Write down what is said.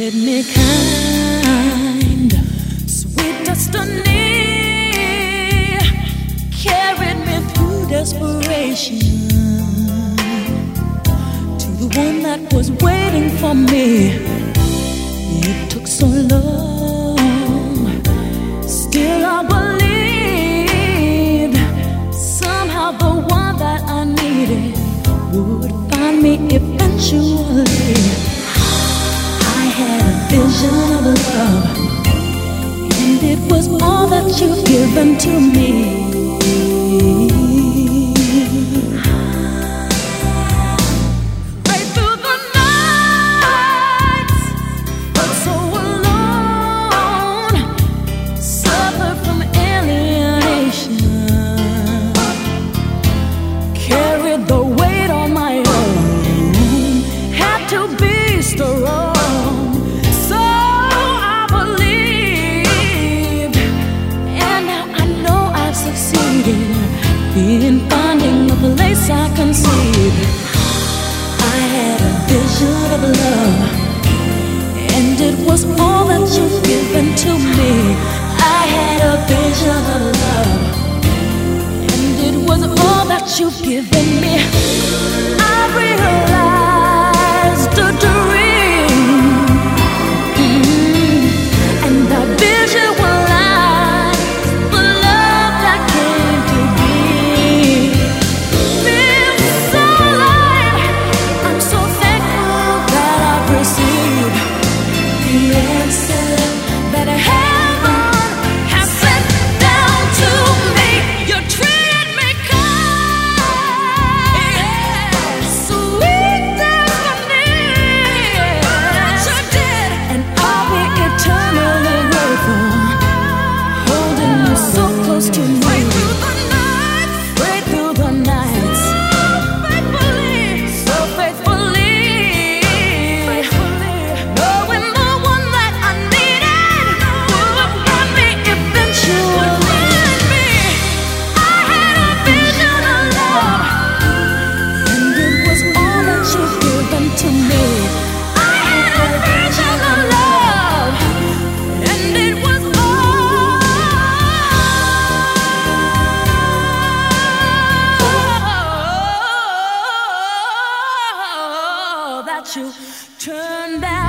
treated me kind, sweet destiny carried me through desperation to the one that was waiting for me. It took so long, still I believed somehow the one that I needed would find me eventually. I had a vision of love, and it was all that you've given to me. Right through the nights, felt so alone, suffered from alienation, carried the weight on my own, had to be strong. In finding a place I conceived, I had a vision of love, and it was all that you've given to me. I had a vision of love, and it was all that you've given me. I realized a dream, and that vision was you turn down.